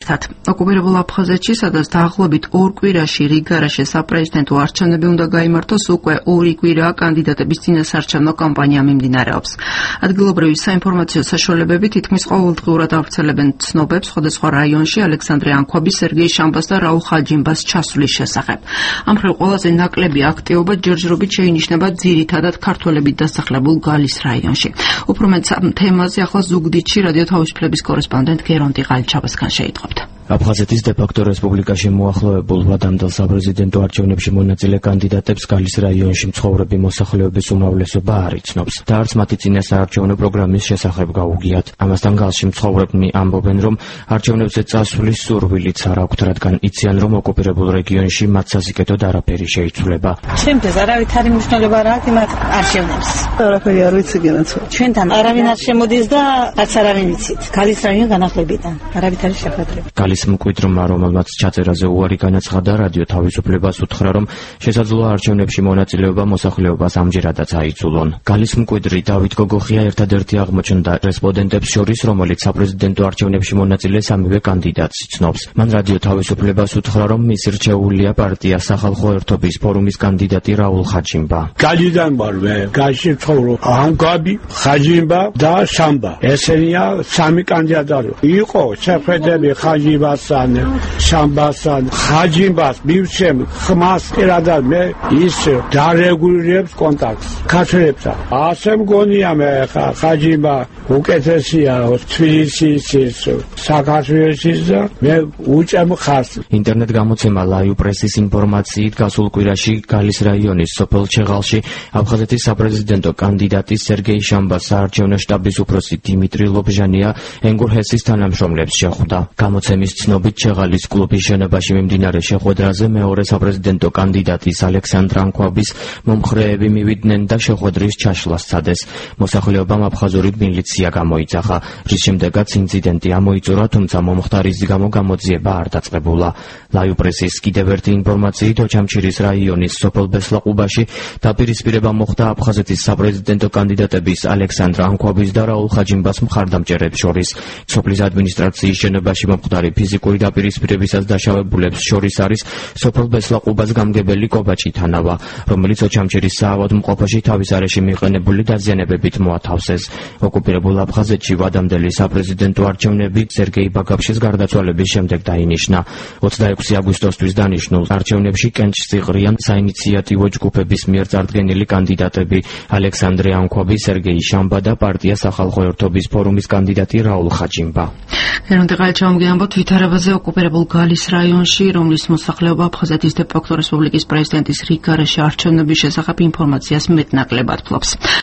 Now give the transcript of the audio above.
დღესაც. ოკუპირებულ აფხაზეთში, სადაც დაახლოებით 2 კვირაში რიგარაში საპრეზიდენტო არჩევნები უნდა გაიმართოს, უკვე 2 კვირა კანდიდატების წინასარჩევნო კამპანია მიმდინარეობს. ადგილობრივი საინფორმაციო საშუალებები თითქმის ყოველდღიურად ავრცელებენ ცნობებს სხვადასხვა რაიონში ალექსანდრე ანქვაბის, სერგეი შამბას და რაულ ხაჯიმბას ჩასვლის შესახებ. ამ მხრივ ყველაზე ნაკლები აქტივობა ჯერჯერობით შეინიშნება ძირითადად ქართველებით დასახლებულ გალის რაიონში. უფრო მეტ თემაზე ახლა ზუგდიდში რადიო თავისუფლების კორესპონდენტ გერონტი ყალიჩაბასგან შეიტყობთ. აფხაზეთის დე-ფაქტო რესპუბლიკაში მოახლოებულ ვადამდელ საპრეზიდენტო არჩევნებში მონაწილე კანდიდატებს გალის რაიონში მცხოვრები მოსახლეობის უმრავლესობა არ იცნობს და არც მათი წინასაარჩევნო პროგრამის შესახებ გაუგიათ. ამასთან გალში მცხოვრებნი ამბობენ, რომ არჩევნებზე წასვლის სურვილიც არ აქვთ, რადგან იციან, რომ ოკუპირებულ რეგიონში მათ სასიკეთოდ არაფერი შეიცვლება. ჩემთვის არავითარი მნიშვნელობა არ აქვს იმათ არჩევნებს. არაფერი არ ვიცი განაცხადა. ჩვენთან არავინ არ შემოდის და არც არავინ იცით. გალის რაიონი განახლებიდან არავითარი შეხვედრება. გალის მკვიდრმა, რომელმაც ჩაწერაზე უარი განაცხადა, რადიო თავისუფლებას უთხრა, რომ შესაძლოა არჩევნებში მონაწილეობა მოსახლეობას ამჯერადაც აიძულონ. გალის მკვიდრი დავით გოგოხია ერთადერთი აღმოჩნდა რესპონდენტებს შორის, რომელიც საპრეზიდენტო არჩევნებში მონაწილე სამივე კანდიდატს იცნობს. მან რადიო თავისუფლებას უთხრა, რომ მის რჩეულია პარტია სახალხო ერთობის ფორუმის კანდიდატი რაულ ხაჯიმბა. გალიდან ვარ მე, გალში ვცხოვრობ. ანქვაბი, ხაჯიმბა და შამბა. ესენია სამი კანდიდატი. იყო შეხვედრები ხაჯიბასთან, შამბასთან, ხაჯიმბას მივცემ ხმას პირადად მე ის დარეგულირებს კონტაქტს ქართველებთან. ასე მგონია მე ხაჯიმბა უკეთესია თბილისის, საქართველოსის და მე უჭამ ხარს. ინტერნეტ გამოცემა ლაიუ პრესის ინფორმაციით გასულ კვირაში გალის რაიონის სოფელ ჩეღალში აფხაზეთის საპრეზიდენტო კანდიდატი სერგეი შამბას საარჩევნო შტაბის უფროსი დიმიტრი ლობჟანია ენგურჰესის თანამშრომლებს შეხვდა. გამოცემის ცნობით ჩეღალის კლუბის შენობაში მიმდინარე შეხვედრაზე მეორე საპრეზიდენტო კანდიდატის ალექსანდრე ანქვაბის მომხრეები მივიდნენ და შეხვედრის ჩაშლას სცადეს. მოსახლეობამ აფხაზური მილიცია გამოიძახა, რის შემდეგაც ინციდენტი ამოიწურა, თუმცა მომხდარის გამო გამოძიება არ დაწყებულა. ლაიუ პრესის კიდევ ერთი ინფორმაციით ოჩამჩირის რაიონის სოფელ ბესლაყუბაში დაპირისპირება მოხდა აფხაზეთის საპრეზიდენტო კანდიდატების ალექსანდრე ანქვაბის და რაულ ხაჯიმბას მხარდამჭერებს შორის. სოფლის ადმინისტრაციის შენობაში მომხდარი ფიზიკური დაპირისპირებისას დაშავებულებს შორის არის სოფელ ბესლაყუბას გამგებელი კობაჭი თანავა, რომელიც ოჩამჩირის საავადმყოფოში თავის არეში მიყენებული დაზიანებებით მოათავსეს. ოკუპირებულ აფხაზეთში ვადამდელი საპრეზიდენტო არჩევნები სერგეი ბაგაფშის გარდაცვალების შემდეგ დაინიშნა. 26 აგვისტოსთვის დანიშნულ არჩევნებში კენჭს იღრიან საინიციატივო ჯგუფების მიერ წარდგენილი კანდიდატები ალექსანდრე ანქვაბი, სერგეი შამბა და პარტია სახალხო ერთობის ფორუმის კანდიდატი რაულ ხაჯიმბა. გერონტი ყალიჩაბასგან თვითარებაზე ოკუპირებულ გალის რაიონში, რომლის მოსახლეობა აფხაზეთის დე-ფაქტო რესპუბლიკის პრეზიდენტის რიგ გარეშე არჩევნების შესახებ ინფორმაციას მეტნაკლებად ფლობს.